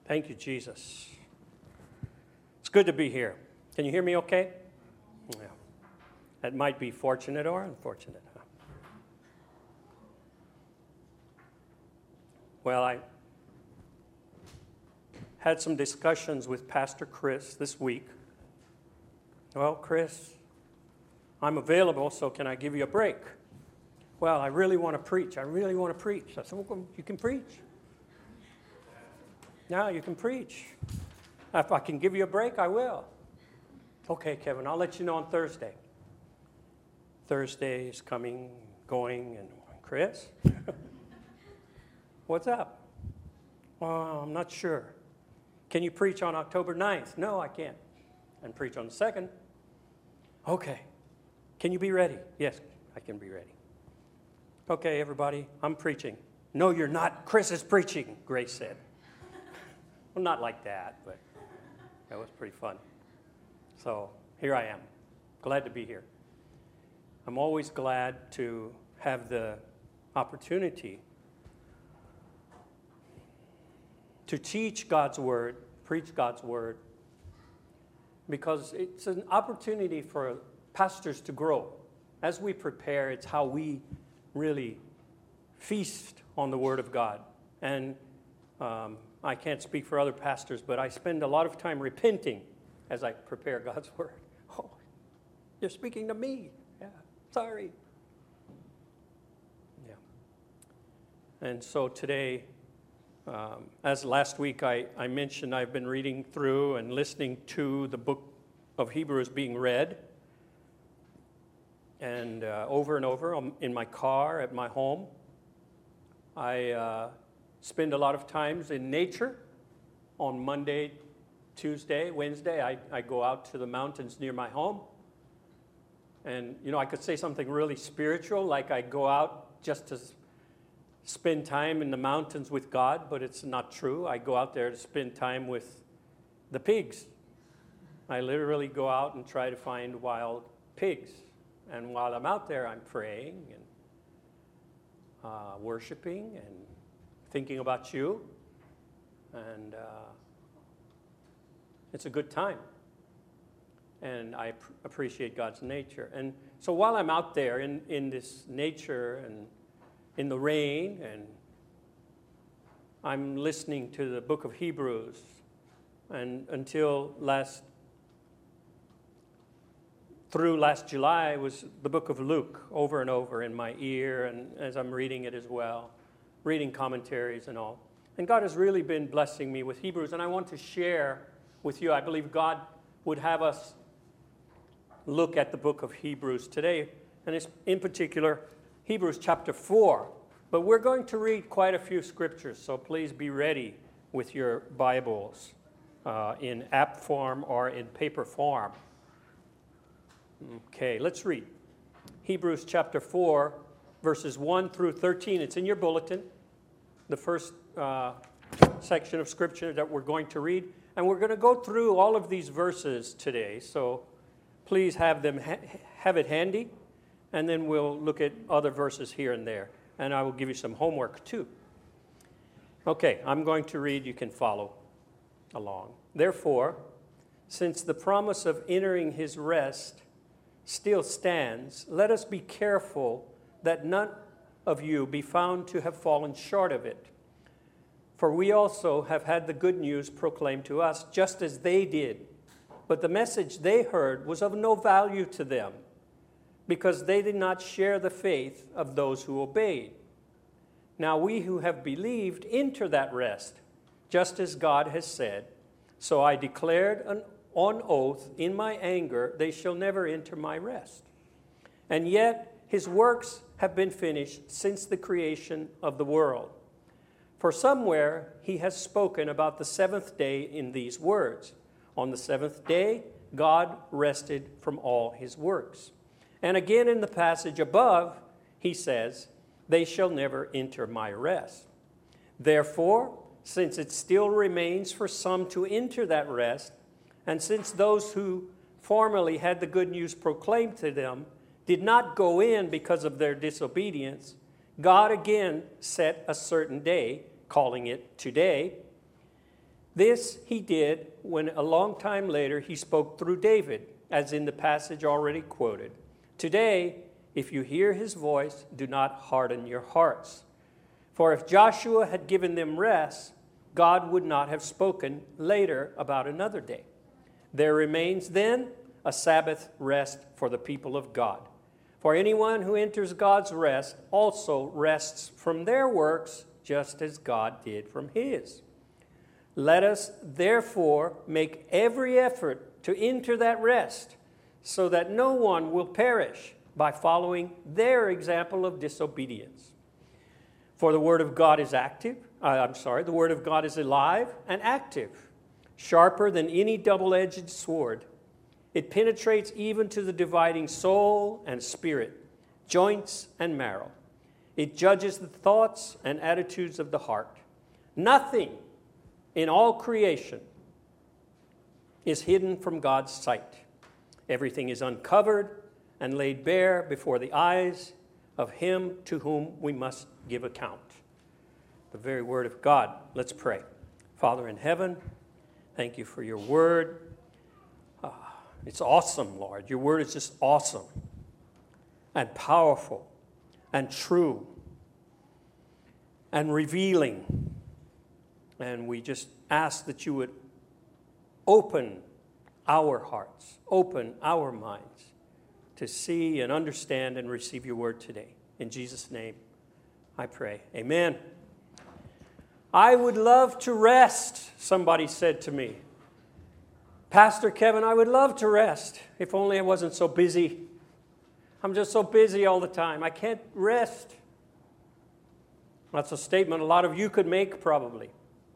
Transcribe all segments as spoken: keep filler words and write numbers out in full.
Thank you, Jesus. It's good to be here. Can you hear me okay? Yeah. That might be fortunate or unfortunate. Huh? Well, I had some discussions with Pastor Chris this week. Well, Chris, I'm available, so can I give you a break? Well, I really want to preach. I really want to preach. I said, well, you can preach. Now you can preach. If I can give you a break, I will. Okay, Kevin, I'll let you know on Thursday. Thursday is coming, going, and Chris? What's up? Well, I'm not sure. Can you preach on October ninth? No, I can't. And preach on the second? Okay. Can you be ready? Yes, I can be ready. Okay, everybody, I'm preaching. No, you're not. Chris is preaching, Grace said. Well, not like that, but that was pretty fun. So here I am, glad to be here. I'm always glad to have the opportunity to teach God's Word, preach God's Word, because it's an opportunity for pastors to grow. As we prepare, it's how we really feast on the Word of God. And um, I can't speak for other pastors, but I spend a lot of time repenting as I prepare God's Word. Oh, you're speaking to me. Yeah, sorry. Yeah. And so today, um, as last week I, I mentioned, I've been reading through and listening to the book of Hebrews being read. And uh, over and over um, in my car, at my home. I uh, spend a lot of times in nature. On Monday, Tuesday, Wednesday, I, I go out to the mountains near my home. And, you know, I could say something really spiritual, like I go out just to spend time in the mountains with God, but it's not true. I go out there to spend time with the pigs. I literally go out and try to find wild pigs. And while I'm out there, I'm praying and uh, worshiping and thinking about you. And uh, it's a good time. And I pr- appreciate God's nature. And so while I'm out there in, in this nature and in the rain, and I'm listening to the book of Hebrews, and until last Through last July was the book of Luke over and over in my ear, and as I'm reading it as well, reading commentaries and all. And God has really been blessing me with Hebrews, and I want to share with you. I believe God would have us look at the book of Hebrews today, and it's in particular Hebrews chapter four. But we're going to read quite a few scriptures, so please be ready with your Bibles uh, in app form or in paper form. Okay, let's read. Hebrews chapter four, verses one through thirteen. It's in your bulletin, the first uh, section of Scripture that we're going to read. And we're going to go through all of these verses today, so please have them ha- have it handy, and then we'll look at other verses here and there. And I will give you some homework too. Okay, I'm going to read. You can follow along. Therefore, since the promise of entering his rest still stands, let us be careful that none of you be found to have fallen short of it. For we also have had the good news proclaimed to us, just as they did. But the message they heard was of no value to them, because they did not share the faith of those who obeyed. Now we who have believed enter that rest, just as God has said, so I declared an on oath, in my anger, they shall never enter my rest. And yet his works have been finished since the creation of the world. For somewhere he has spoken about the seventh day in these words. On the seventh day, God rested from all his works. And again in the passage above, he says, they shall never enter my rest. Therefore, since it still remains for some to enter that rest, and since those who formerly had the good news proclaimed to them did not go in because of their disobedience, God again set a certain day, calling it today. This he did when a long time later he spoke through David, as in the passage already quoted. Today, if you hear his voice, do not harden your hearts. For if Joshua had given them rest, God would not have spoken later about another day. There remains then a Sabbath rest for the people of God. For anyone who enters God's rest also rests from their works, just as God did from his. Let us therefore make every effort to enter that rest, so that no one will perish by following their example of disobedience. For the word of God is active, uh, I'm sorry, the word of God is alive and active, sharper than any double-edged sword. It penetrates even to the dividing soul and spirit, joints and marrow. It judges the thoughts and attitudes of the heart. Nothing in all creation is hidden from God's sight. Everything is uncovered and laid bare before the eyes of him to whom we must give account. The very word of God. Let's pray. Father in heaven, thank you for your word. Uh, it's awesome, Lord. Your word is just awesome and powerful and true and revealing. And we just ask that you would open our hearts, open our minds to see and understand and receive your word today. In Jesus' name, I pray. Amen. I would love to rest, somebody said to me. Pastor Kevin, I would love to rest if only I wasn't so busy. I'm just so busy all the time. I can't rest. That's a statement a lot of you could make probably.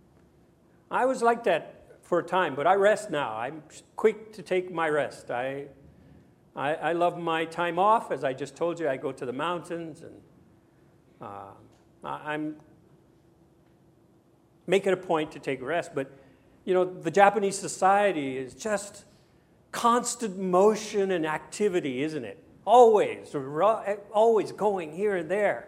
I was like that for a time, but I rest now. I'm quick to take my rest. I, I, I love my time off. As I just told you, I go to the mountains, and uh, I'm making a point to take rest. But, you know, the Japanese society is just constant motion and activity, isn't it? Always, always going here and there.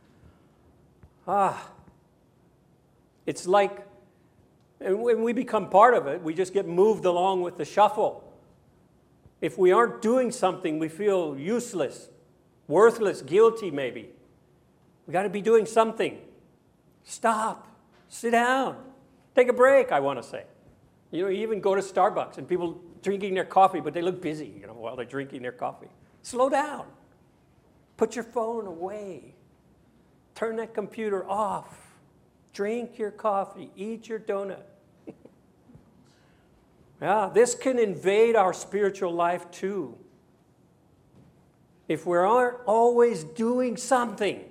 Ah, it's like, and when we become part of it, we just get moved along with the shuffle. If we aren't doing something, we feel useless, worthless, guilty maybe. We got to be doing something. Stop. Sit down. Take a break, I want to say. You know, you even go to Starbucks and people drinking their coffee, but they look busy, you know, while they're drinking their coffee. Slow down. Put your phone away. Turn that computer off. Drink your coffee. Eat your donut. Yeah, this can invade our spiritual life too. If we aren't always doing something,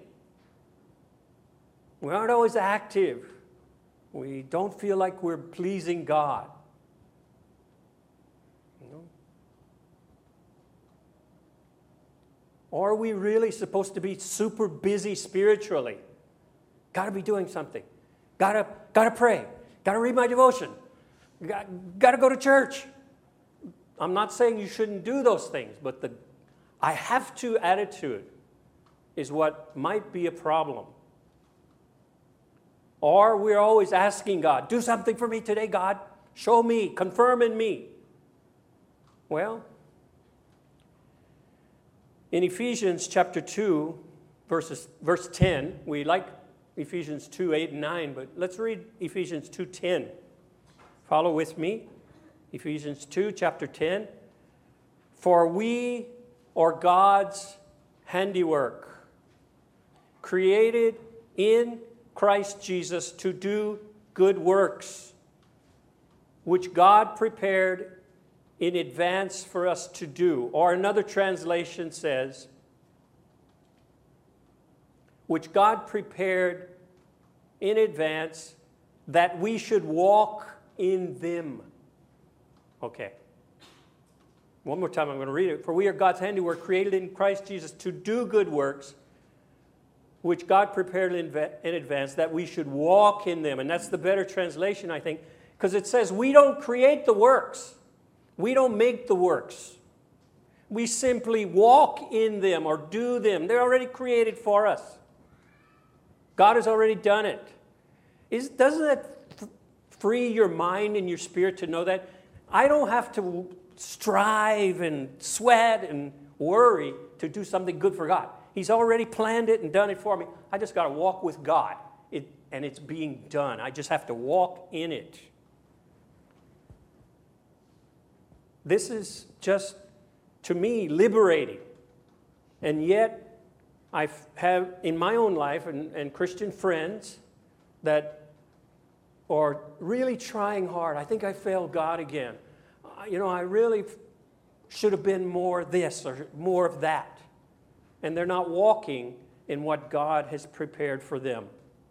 we aren't always active, we don't feel like we're pleasing God. You know? Or are we really supposed to be super busy spiritually? Got to be doing something. Got to, got to pray. Got to read my devotion. Got, got to go to church. I'm not saying you shouldn't do those things, but the I have to attitude is what might be a problem. Or we're always asking God, do something for me today, God. Show me, confirm in me. Well, in Ephesians chapter two, verses, verse ten, we like Ephesians two, eight, and nine, but let's read Ephesians two, ten. Follow with me. Ephesians two, chapter ten. For we are God's handiwork, created in Christ Jesus to do good works, which God prepared in advance for us to do. Or another translation says, which God prepared in advance that we should walk in them. Okay. One more time, I'm going to read it. For we are God's handiwork, created in Christ Jesus to do good works, which God prepared in advance that we should walk in them. And that's the better translation, I think, because it says we don't create the works. We don't make the works. We simply walk in them or do them. They're already created for us. God has already done it. Is, doesn't that free your mind and your spirit to know that I don't have to strive and sweat and worry to do something good for God. He's already planned it and done it for me. I just got to walk with God, it, and it's being done. I just have to walk in it. This is just, to me, liberating. And yet, I have in my own life and, and Christian friends that are really trying hard. I think I failed God again. Uh, you know, I really should have been more this or more of that. And they're not walking in what God has prepared for them.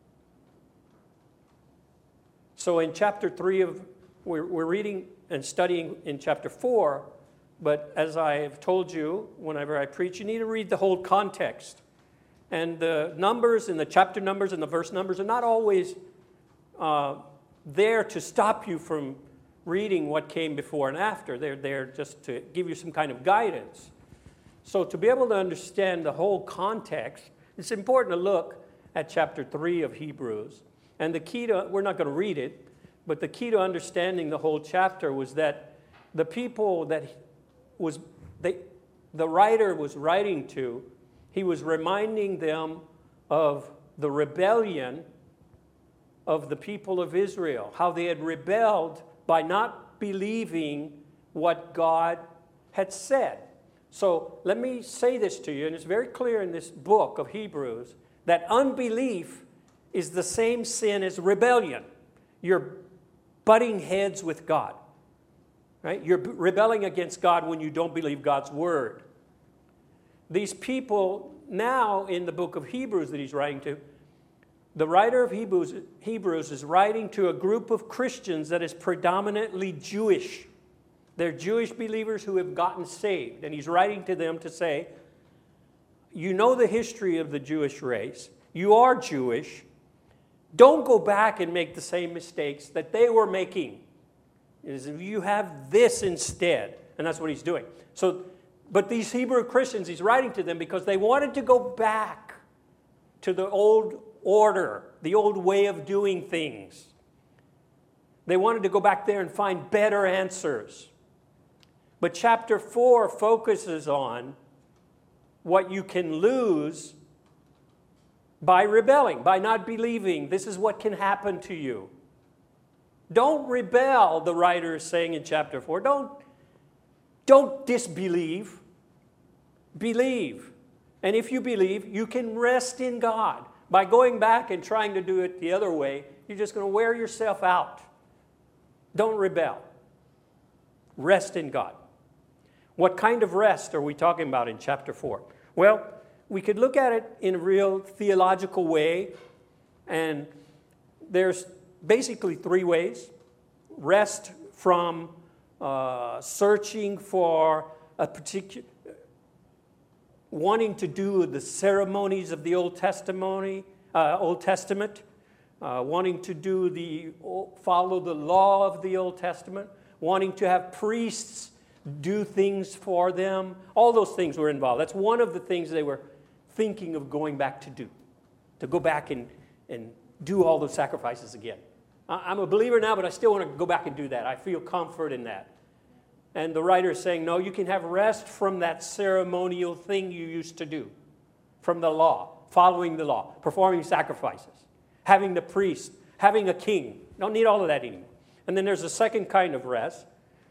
So in chapter three of, we're, we're reading and studying in chapter four, but as I have told you, whenever I preach, you need to read the whole context. And the numbers and the chapter numbers and the verse numbers are not always uh, there to stop you from reading what came before and after. They're there just to give you some kind of guidance. So to be able to understand the whole context, it's important to look at chapter three of Hebrews. And the key to, we're not going to read it, but the key to understanding the whole chapter was that the people that was they, the writer was writing to, he was reminding them of the rebellion of the people of Israel, how they had rebelled by not believing what God had said. So let me say this to you, and it's very clear in this book of Hebrews, that unbelief is the same sin as rebellion. You're butting heads with God, right? You're rebelling against God when you don't believe God's word. These people now in the book of Hebrews that he's writing to, the writer of Hebrews, Hebrews is writing to a group of Christians that is predominantly Jewish. They're Jewish believers who have gotten saved. And he's writing to them to say, you know the history of the Jewish race. You are Jewish. Don't go back and make the same mistakes that they were making. You have this instead. And that's what he's doing. So, but these Hebrew Christians, he's writing to them because they wanted to go back to the old order, the old way of doing things. They wanted to go back there and find better answers. But chapter four focuses on what you can lose by rebelling, by not believing. This is what can happen to you. Don't rebel, the writer is saying in chapter four. Don't, don't disbelieve. Believe. And if you believe, you can rest in God. By going back and trying to do it the other way, you're just going to wear yourself out. Don't rebel. Rest in God. What kind of rest are we talking about in chapter four? Well, we could look at it in a real theological way, and there's basically three ways. Rest from uh, searching for a particular, wanting to do the ceremonies of the Old Testament, uh, Old Testament, uh, wanting to do the follow the law of the Old Testament, wanting to have priests do things for them. All those things were involved. That's one of the things they were thinking of going back to do, to go back and, and do all those sacrifices again. I'm a believer now, but I still want to go back and do that. I feel comfort in that. And the writer is saying, no, you can have rest from that ceremonial thing you used to do, from the law, following the law, performing sacrifices, having the priest, having a king. Don't need all of that anymore. And then there's a second kind of rest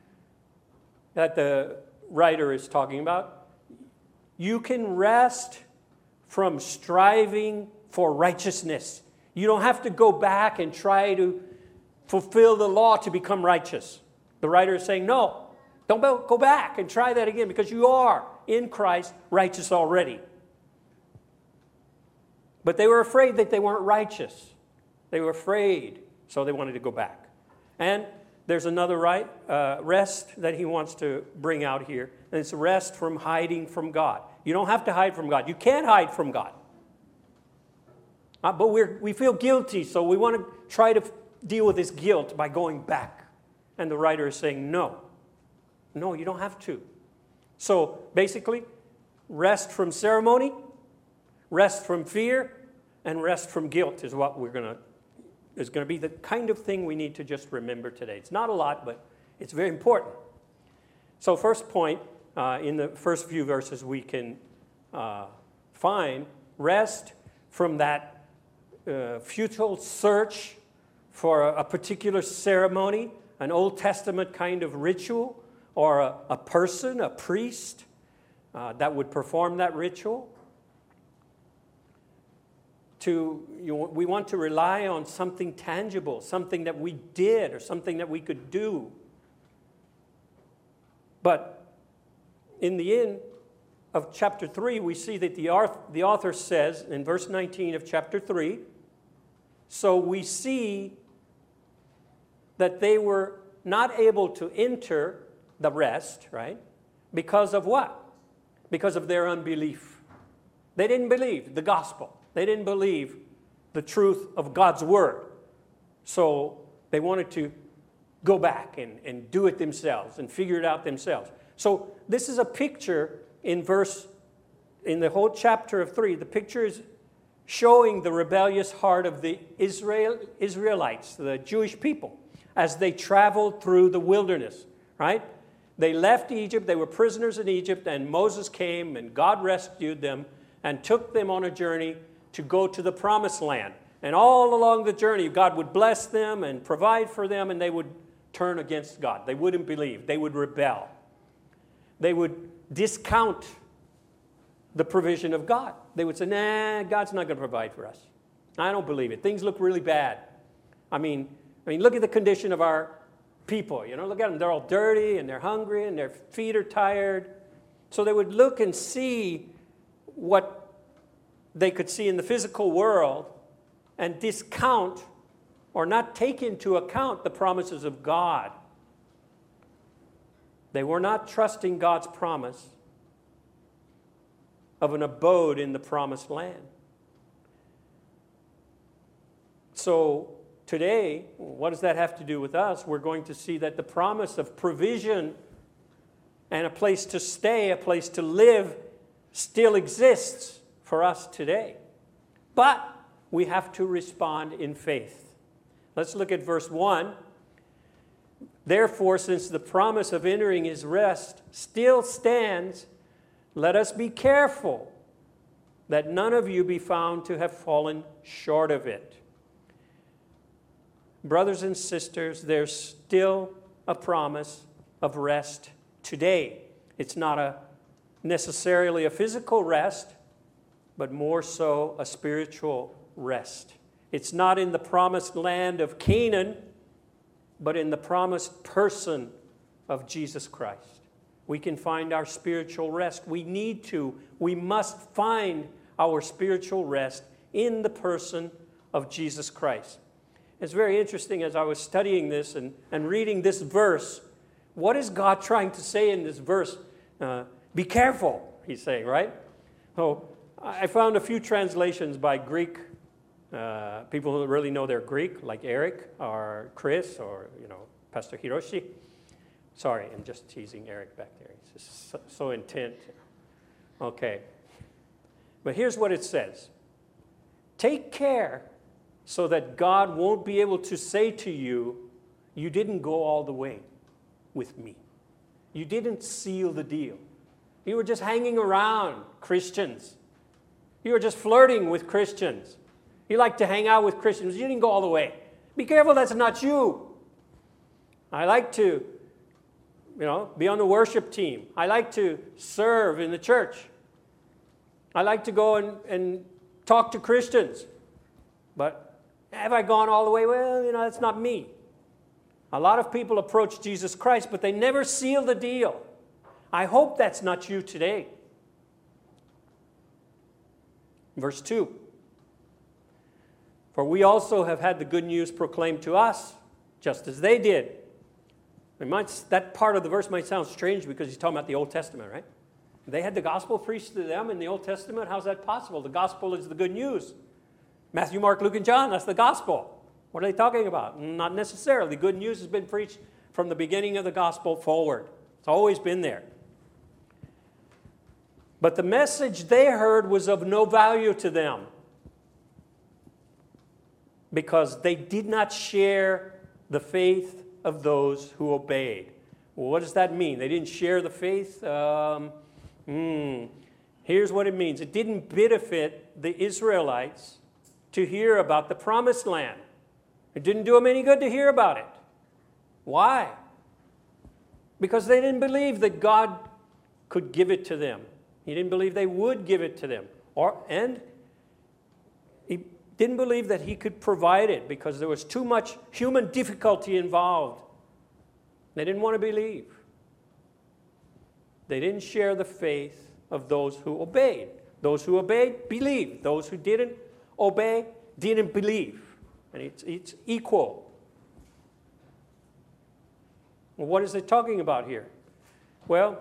that the writer is talking about. You can rest from striving for righteousness. You don't have to go back and try to fulfill the law to become righteous. The writer is saying, no, don't go back and try that again, because you are in Christ righteous already. But they were afraid that they weren't righteous. They were afraid, so they wanted to go back. And there's another right, uh, rest that he wants to bring out here, and it's rest from hiding from God. You don't have to hide from God. You can't hide from God. Uh, but we're, we feel guilty, so we want to try to f- deal with this guilt by going back. And the writer is saying, no. No, you don't have to. So basically, rest from ceremony, rest from fear, and rest from guilt is what we're going to is going to be the kind of thing we need to just remember today. It's not a lot, but it's very important. So first point, uh, in the first few verses we can uh, find rest from that uh, futile search for a, a particular ceremony, an Old Testament kind of ritual, or a, a person, a priest, uh, that would perform that ritual. To, you know, we want to rely on something tangible, something that we did or something that we could do. But in the end of chapter three, we see that the author, the author says in verse nineteen of chapter three, so we see that they were not able to enter the rest, right? Because of what? Because of their unbelief. They didn't believe the gospel. They didn't believe the truth of God's word. So they wanted to go back and, and do it themselves and figure it out themselves. So this is a picture in verse, in the whole chapter of three. The picture is showing the rebellious heart of the Israel, Israelites, the Jewish people, as they traveled through the wilderness, right? They left Egypt. They were prisoners in Egypt, and Moses came, and God rescued them and took them on a journey to go to the promised land. And all along the journey, God would bless them and provide for them, and they would turn against God. They wouldn't believe. They would rebel. They would discount the provision of God. They would say, nah, God's not going to provide for us. I don't believe it. Things look really bad. I mean, I mean, look at the condition of our people. You know, look at them. They're all dirty, and they're hungry, and their feet are tired. So they would look and see what they could see in the physical world and discount or not take into account the promises of God. They were not trusting God's promise of an abode in the promised land. So today, what does that have to do with us? We're going to see that the promise of provision and a place to stay, a place to live, still exists for us today. But we have to respond in faith. Let's look at verse one. Therefore, since the promise of entering his rest still stands, let us be careful that none of you be found to have fallen short of it. Brothers and sisters, there's still a promise of rest today. It's not a necessarily a physical rest, but more so a spiritual rest. It's not in the promised land of Canaan, but in the promised person of Jesus Christ. We can find our spiritual rest. We need to, we must find our spiritual rest in the person of Jesus Christ. It's very interesting as I was studying this and, and reading this verse. What is God trying to say in this verse? Uh, be careful, he's saying, right? Oh, I found a few translations by Greek uh, people who really know their Greek, like Eric or Chris or, you know, Pastor Hiroshi. Sorry, I'm just teasing Eric back there. He's just so, so intent. Okay. But here's what it says. Take care so that God won't be able to say to you, you didn't go all the way with me. You didn't seal the deal. You were just hanging around Christians. You were just flirting with Christians. You like to hang out with Christians. You didn't go all the way. Be careful, that's not you. I like to, you know, be on the worship team. I like to serve in the church. I like to go and, and talk to Christians. But have I gone all the way? Well, you know, that's not me. A lot of people approach Jesus Christ, but they never seal the deal. I hope that's not you today. Verse two. For we also have had the good news proclaimed to us, just as they did. It might, that part of the verse might sound strange because he's talking about the Old Testament, right? They had the gospel preached to them in the Old Testament. How's that possible? The gospel is the good news. Matthew, Mark, Luke, and John, that's the gospel. What are they talking about? Not necessarily. Good news has been preached from the beginning of the gospel forward. It's always been there. But the message they heard was of no value to them. because they did not share the faith of those who obeyed. Well, what does that mean? They didn't share the faith? Um, hmm. Here's what it means. It didn't benefit the Israelites to hear about the promised land. It didn't do them any good to hear about it. Why? Because they didn't believe that God could give it to them. He didn't believe they would give it to them. Or, and he didn't believe that he could provide it because there was too much human difficulty involved. They didn't want to believe. They didn't share the faith of those who obeyed. Those who obeyed, believed. Those who didn't obey, didn't believe. And it's, it's equal. Well, what is it talking about here? Well,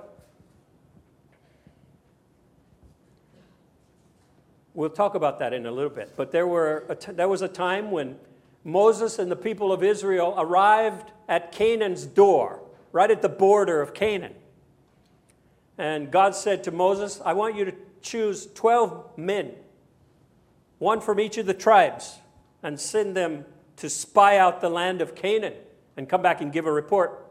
we'll talk about that in a little bit. But there, were a t- there was a time when Moses and the people of Israel arrived at Canaan's door, right at the border of Canaan. And God said to Moses, I want you to choose twelve men, one from each of the tribes, and send them to spy out the land of Canaan and come back and give a report.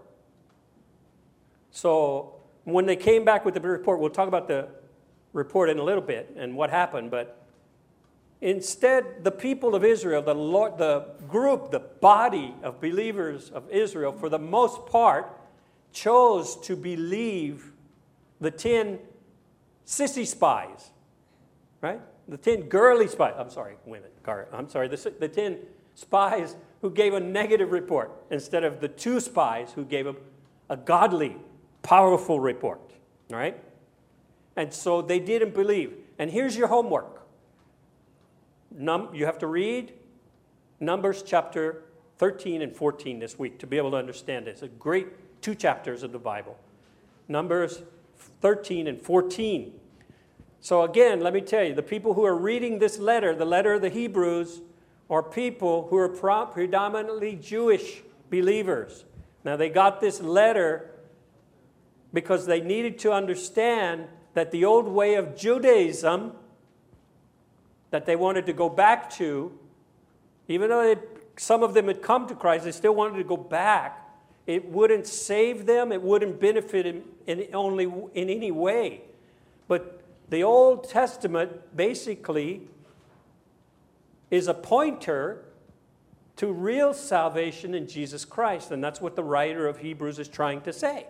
So when they came back with the report, we'll talk about the report in a little bit and what happened, but instead, the people of Israel, the, Lord, the group, the body of believers of Israel, for the most part, chose to believe the ten sissy spies, right? The ten girly spies. I'm sorry, women. I'm sorry, the, the ten spies who gave a negative report instead of the two spies who gave a, a godly, powerful report, all right? And so they didn't believe. And here's your homework. Num- you have to read Numbers chapter thirteen and fourteen this week to be able to understand this. It's a great two chapters of the Bible. Numbers thirteen and fourteen. So again, let me tell you, the people who are reading this letter, the letter of the Hebrews, are people who are pro- predominantly Jewish believers. Now they got this letter because they needed to understand that the old way of Judaism that they wanted to go back to, even though they, some of them had come to Christ, they still wanted to go back. It wouldn't save them. It wouldn't benefit in, in only in any way. But the Old Testament basically is a pointer to real salvation in Jesus Christ, and that's what the writer of Hebrews is trying to say.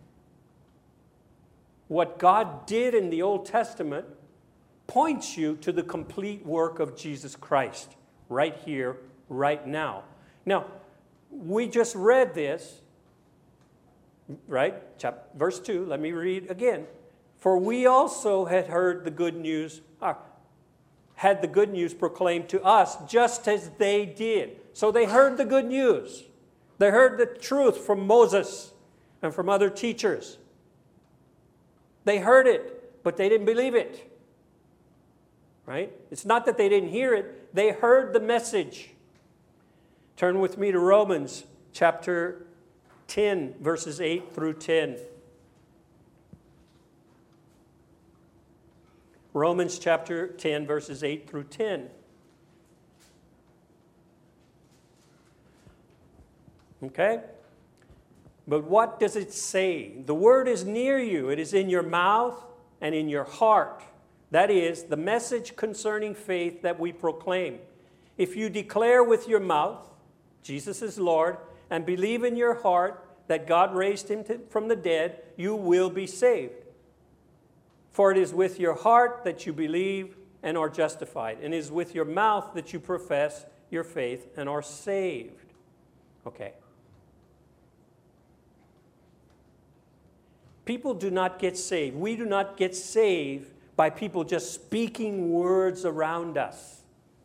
What God did in the Old Testament points you to the complete work of Jesus Christ right here, right now. Now, we just read this, right? Chapter, verse two, let me read again. For we also had heard the good news, uh, had the good news proclaimed to us just as they did. So they heard the good news. They heard the truth from Moses and from other teachers. They heard it, but they didn't believe it. Right? It's not that they didn't hear it. They heard the message. Turn with me to Romans chapter ten, verses eight through ten. Romans chapter ten, verses eight through ten. Okay? But what does it say? The word is near you. It is in your mouth and in your heart. That is, the message concerning faith that we proclaim. If you declare with your mouth, Jesus is Lord, and believe in your heart that God raised him to, from the dead, you will be saved. For it is with your heart that you believe and are justified, and it is with your mouth that you profess your faith and are saved. Okay. People do not get saved. We do not get saved by people just speaking words around us,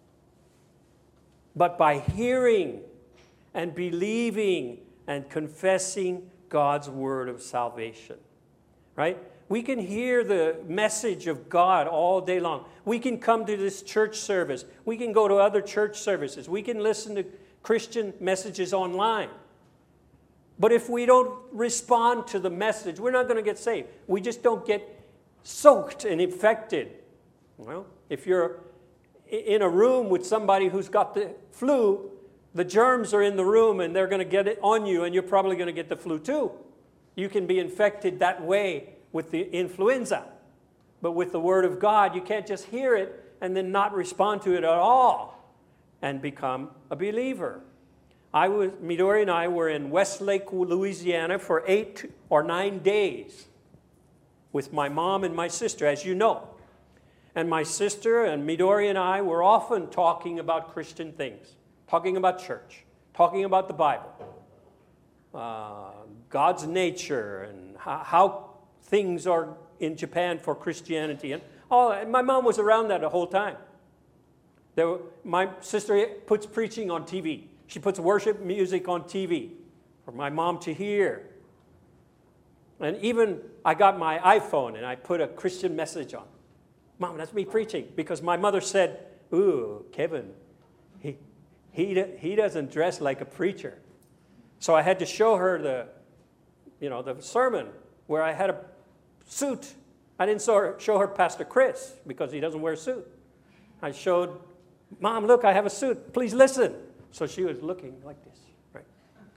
but by hearing and believing and confessing God's word of salvation, right? We can hear the message of God all day long. We can come to this church service. We can go to other church services. We can listen to Christian messages online. But if we don't respond to the message, we're not going to get saved. We just don't get soaked and infected. Well, if you're in a room with somebody who's got the flu, the germs are in the room and they're going to get it on you, and you're probably going to get the flu too. You can be infected that way with the influenza. But with the Word of God, you can't just hear it and then not respond to it at all and become a believer. I was, Midori and I were in Westlake, Louisiana for eight or nine days with my mom and my sister, as you know. And my sister and Midori and I were often talking about Christian things, talking about church, talking about the Bible, uh, God's nature, and how, how things are in Japan for Christianity. And all, and my mom was around that the whole time. There were, my sister puts preaching on T V. She puts worship music on T V for my mom to hear. And even I got my iPhone and I put a Christian message on. Mom, that's me preaching. Because my mother said, ooh, Kevin, he, he, he doesn't dress like a preacher. So I had to show her the, you know, the sermon where I had a suit. I didn't show her, show her Pastor Chris because he doesn't wear a suit. I showed, Mom, look, I have a suit. Please listen. So she was looking like this, right?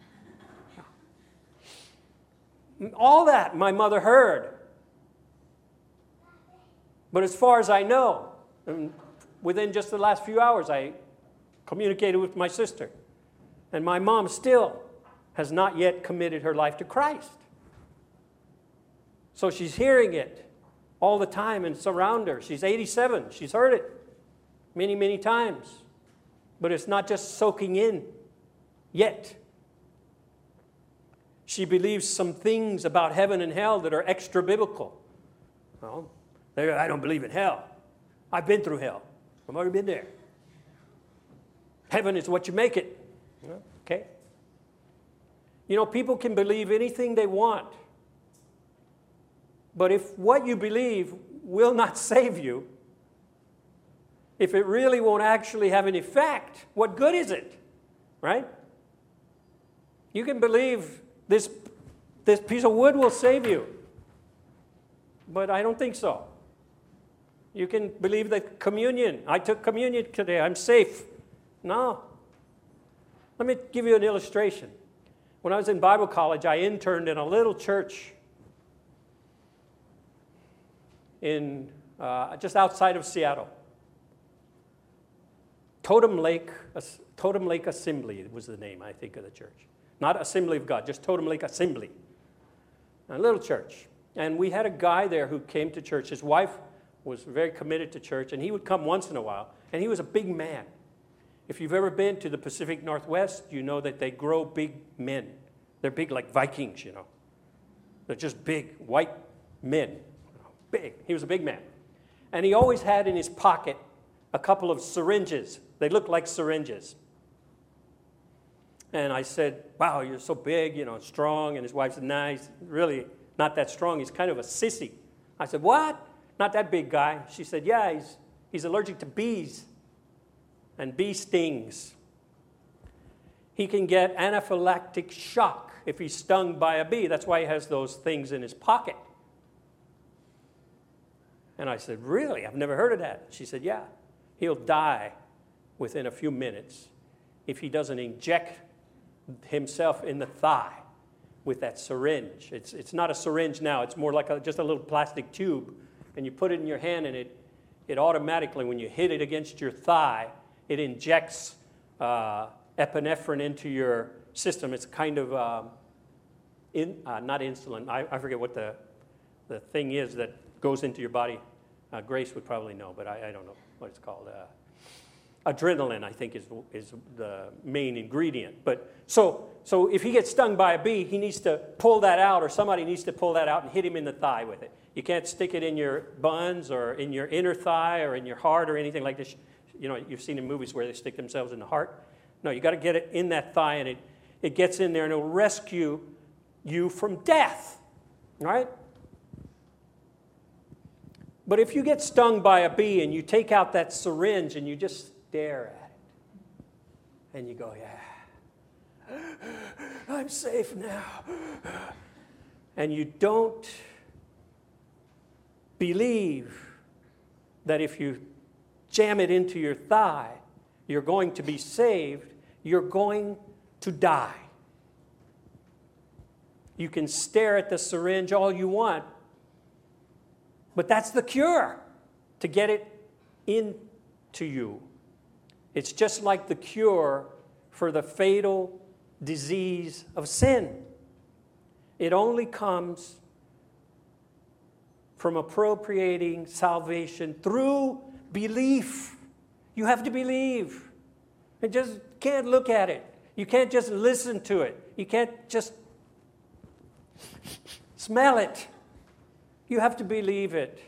All that my mother heard. But as far as I know, within just the last few hours, I communicated with my sister. And my mom still has not yet committed her life to Christ. So she's hearing it all the time and surround her. She's eighty-seven. She's heard it many, many times. But it's not just soaking in yet. She believes some things about heaven and hell that are extra biblical. Well, I don't believe in hell. I've been through hell. I've already been there. Heaven is what you make it. Okay? You know, people can believe anything they want. But if what you believe will not save you, if it really won't actually have an effect, what good is it? Right? You can believe this, this piece of wood will save you. But I don't think so. You can believe that communion, I took communion today, I'm safe. No. Let me give you an illustration. When I was in Bible college, I interned in a little church in uh, just outside of Seattle. Totem Lake, Totem Lake Assembly was the name, I think, of the church. Not Assembly of God, just Totem Lake Assembly. A little church. And we had a guy there who came to church. His wife was very committed to church, and he would come once in a while. And he was a big man. If you've ever been to the Pacific Northwest, you know that they grow big men. They're big like Vikings, you know. They're just big, white men. Big. He was a big man. And he always had in his pocket a couple of syringes. They looked like syringes. And I said, wow, you're so big, you know, strong. And his wife said, nah, he's really not that strong. He's kind of a sissy. I said, what? Not that big guy. She said, yeah, he's, he's allergic to bees and bee stings. He can get anaphylactic shock if he's stung by a bee. That's why he has those things in his pocket. And I said, really? I've never heard of that. She said, yeah. He'll die within a few minutes if he doesn't inject himself in the thigh with that syringe. It's, it's not a syringe now. It's more like a, just a little plastic tube. And you put it in your hand, and it, it automatically, when you hit it against your thigh, it injects uh, epinephrine into your system. It's kind of, um, in, uh, not insulin. I, I forget what the, the thing is that goes into your body. Uh, Grace would probably know, but I, I don't know what it's called. Uh, adrenaline, I think, is is the main ingredient. But so so if he gets stung by a bee, he needs to pull that out, or somebody needs to pull that out and hit him in the thigh with it. You can't stick it in your buns or in your inner thigh or in your heart or anything like this. You know, you've seen in movies where they stick themselves in the heart. No, you got to get it in that thigh, and it it gets in there, and it'll rescue you from death. Right? But if you get stung by a bee and you take out that syringe and you just stare at it, and you go, yeah, I'm safe now. And you don't believe that if you jam it into your thigh, you're going to be saved, you're going to die. You can stare at the syringe all you want, but that's the cure to get it into you. It's just like the cure for the fatal disease of sin. It only comes from appropriating salvation through belief. You have to believe. You just can't look at it. You can't just listen to it. You can't just smell it. You have to believe it.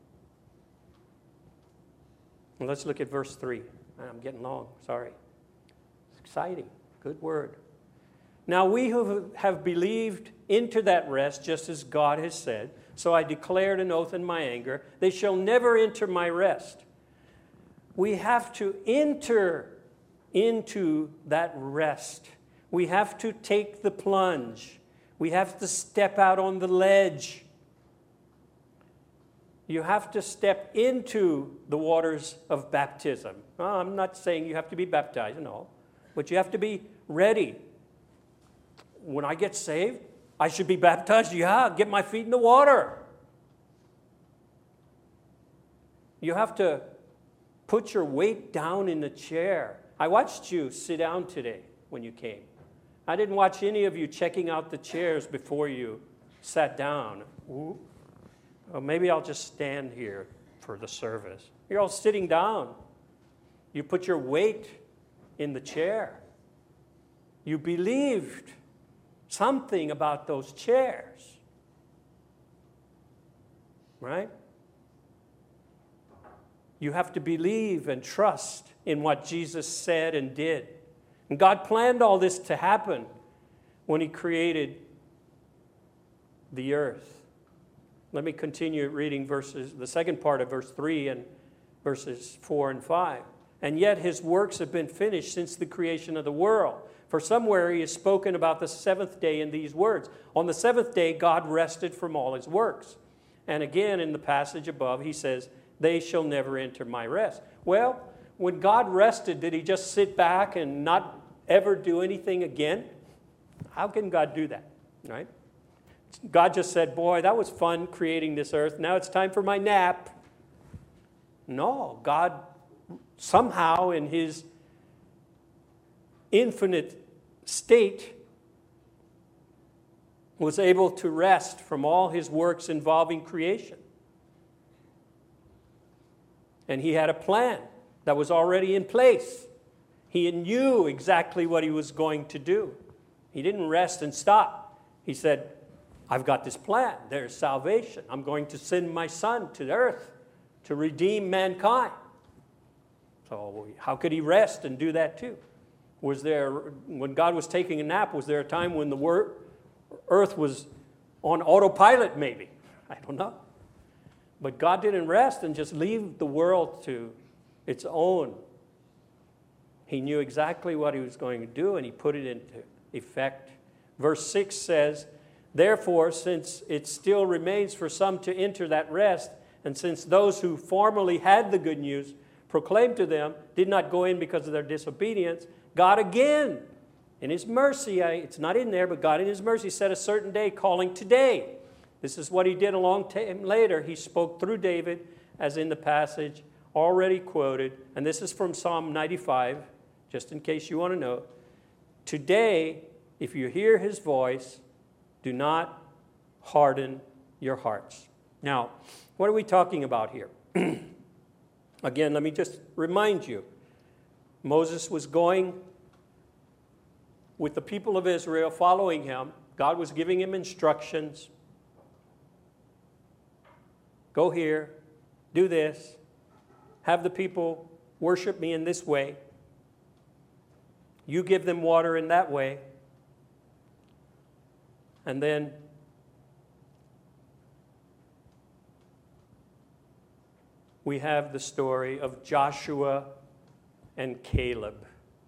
Well, let's look at verse three. I'm getting long, sorry. It's exciting. Good word. Now we who have believed enter that rest, just as God has said, so I declared an oath in my anger, they shall never enter my rest. We have to enter into that rest. We have to take the plunge. We have to step out on the ledge. You have to step into the waters of baptism. Oh, I'm not saying you have to be baptized, no. But you have to be ready. When I get saved, I should be baptized. Yeah, get my feet in the water. You have to put your weight down in the chair. I watched you sit down today when you came. I didn't watch any of you checking out the chairs before you sat down. Ooh. Well, maybe I'll just stand here for the service. You're all sitting down. You put your weight in the chair. You believed something about those chairs. Right? You have to believe and trust in what Jesus said and did. And God planned all this to happen when He created the earth. Let me continue reading verses, the second part of verse three and verses four and five. And yet His works have been finished since the creation of the world. For somewhere He has spoken about the seventh day in these words. On the seventh day, God rested from all His works. And again, in the passage above, He says, they shall never enter my rest. Well, when God rested, did He just sit back and not ever do anything again? How can God do that, right? God just said, boy, that was fun creating this earth. Now it's time for my nap. No, God somehow in His infinite state was able to rest from all His works involving creation. And He had a plan that was already in place. He knew exactly what He was going to do. He didn't rest and stop. He said, I've got this plan. There's salvation. I'm going to send my Son to the earth to redeem mankind. So how could He rest and do that too? Was there, when God was taking a nap, was there a time when the wor- earth was on autopilot maybe? I don't know. But God didn't rest and just leave the world to its own. He knew exactly what He was going to do, and He put it into effect. Verse six says, therefore, since it still remains for some to enter that rest, and since those who formerly had the good news proclaimed to them did not go in because of their disobedience, God again, in His mercy, I, it's not in there, but God in His mercy set a certain day, calling today. This is what He did a long time later. He spoke through David, as in the passage already quoted. And this is from Psalm ninety-five, just in case you want to know. Today, if you hear His voice, do not harden your hearts. Now, what are we talking about here? Again, let me just remind you. Moses was going with the people of Israel, following him. God was giving him instructions. Go here, do this, have the people worship me in this way. You give them water in that way. And then we have the story of Joshua and Caleb.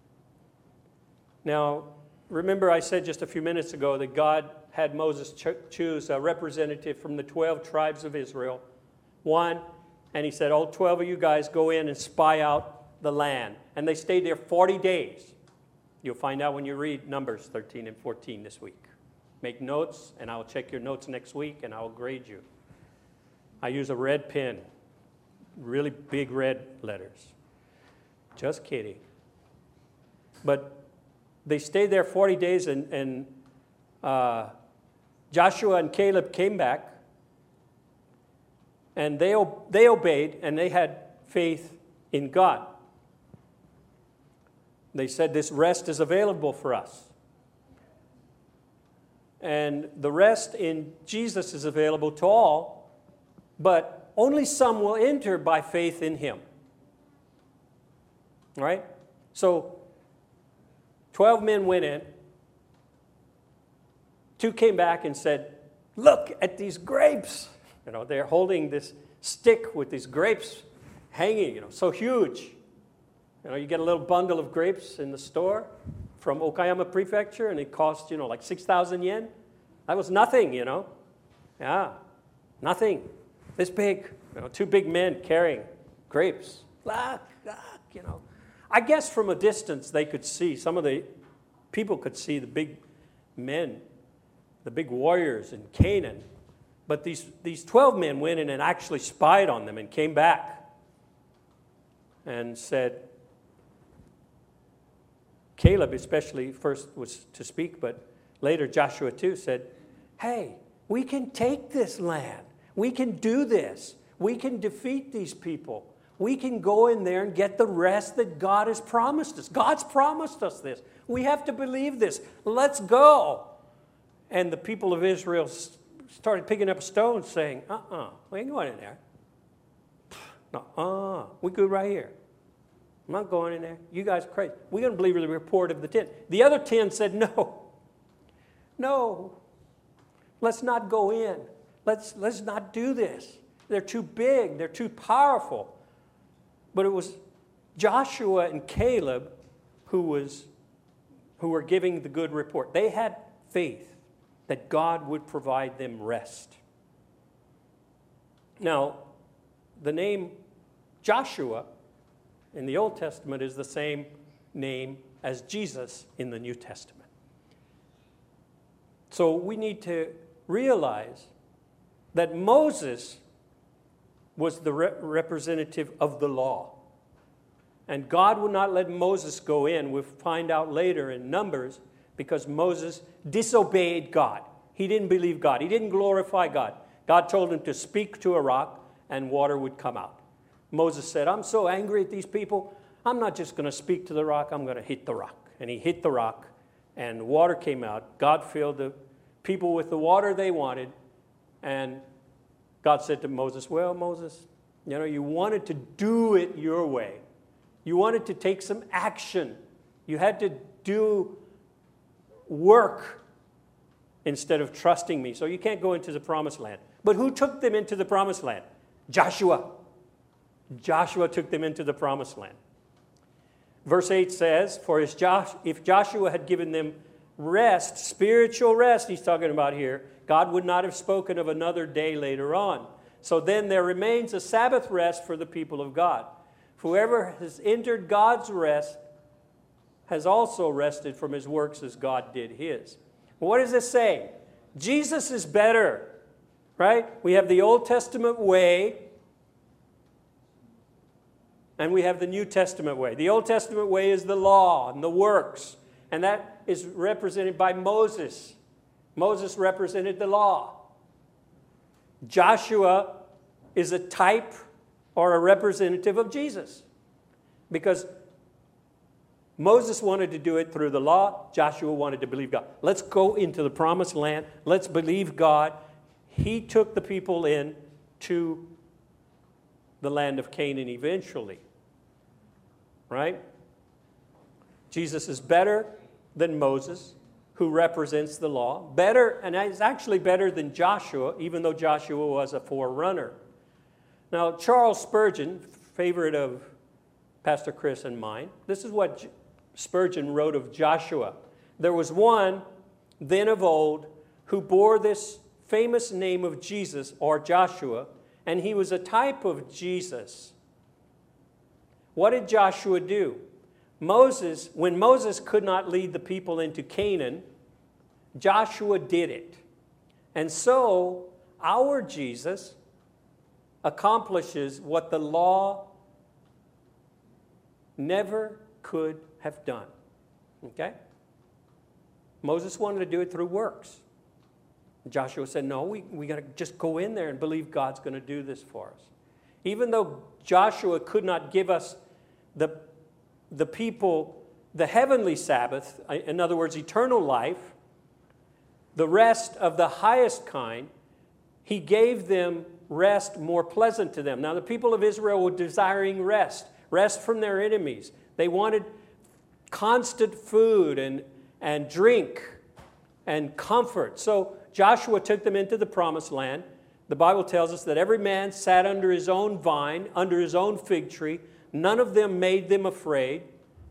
Now, remember I said just a few minutes ago that God had Moses cho- choose a representative from the twelve tribes of Israel. One, And he said, all twelve of you guys go in and spy out the land. And they stayed there forty days. You'll find out when you read Numbers thirteen and fourteen this week. Make notes, and I'll check your notes next week, and I'll grade you. I use a red pen, really big red letters. Just kidding. But they stayed there forty days, and, and uh, Joshua and Caleb came back, and they, they obeyed, and they had faith in God. They said, this rest is available for us. And the rest in Jesus is available to all, but only some will enter by faith in him. All right? So, twelve men went in. Two came back and said, look at these grapes. You know, they're holding this stick with these grapes hanging, you know, so huge. You know, you get a little bundle of grapes in the store from Okayama Prefecture, and it costs, you know, like six thousand yen. That was nothing, you know. Yeah, nothing. This big, you know, two big men carrying grapes. Look, look, you know. I guess from a distance they could see, some of the people could see the big men, the big warriors in Canaan. But these, these twelve men went in and actually spied on them and came back and said, Caleb especially first was to speak, but later Joshua too said, hey, we can take this land. We can do this. We can defeat these people. We can go in there and get the rest that God has promised us. God's promised us this. We have to believe this. Let's go. And the people of Israel started picking up stones saying, uh-uh, we ain't going in there. Uh-uh, we good right here. I'm not going in there. You guys are crazy. We're going to believe the report of the ten. The other ten said, no. No. Let's not go in. Let's, let's not do this. They're too big. They're too powerful. But it was Joshua and Caleb who, was, who were giving the good report. They had faith that God would provide them rest. Now, the name Joshua in the Old Testament is the same name as Jesus in the New Testament. So we need to realize that Moses was the re- representative of the law. And God would not let Moses go in. We'll find out later in Numbers, because Moses disobeyed God. He didn't believe God. He didn't glorify God. God told him to speak to a rock and water would come out. Moses said, I'm so angry at these people, I'm not just going to speak to the rock, I'm going to hit the rock. And he hit the rock, and water came out. God filled the people with the water they wanted, and God said to Moses, well, Moses, you know, you wanted to do it your way. You wanted to take some action. You had to do work instead of trusting me. So you can't go into the promised land. But who took them into the promised land? Joshua. Joshua took them into the promised land. Verse eight says, for if Joshua had given them rest, spiritual rest, he's talking about here, God would not have spoken of another day later on. So then there remains a Sabbath rest for the people of God. Whoever has entered God's rest has also rested from his works as God did his. What does this say? Jesus is better, right? We have the Old Testament way, and we have the New Testament way. The Old Testament way is the law and the works, and that is represented by Moses. Moses represented the law. Joshua is a type or a representative of Jesus, because Moses wanted to do it through the law. Joshua wanted to believe God. Let's go into the promised land. Let's believe God. He took the people in to the land of Canaan eventually. Right? Jesus is better than Moses, who represents the law. Better, and is actually better than Joshua, even though Joshua was a forerunner. Now, Charles Spurgeon, favorite of Pastor Chris and mine, this is what Spurgeon wrote of Joshua. There was one then of old who bore this famous name of Jesus, or Joshua, and he was a type of Jesus. What did Joshua do? Moses, when Moses could not lead the people into Canaan, Joshua did it. And so, our Jesus accomplishes what the law never could have done. Okay? Moses wanted to do it through works. Joshua said, no, we, we got to just go in there and believe God's going to do this for us. Even though Joshua could not give us the, the people the heavenly Sabbath, in other words, eternal life, the rest of the highest kind, he gave them rest more pleasant to them. Now, the people of Israel were desiring rest, rest from their enemies. They wanted constant food and, and drink and comfort. So Joshua took them into the promised land. The Bible tells us that every man sat under his own vine, under his own fig tree. None of them made them afraid.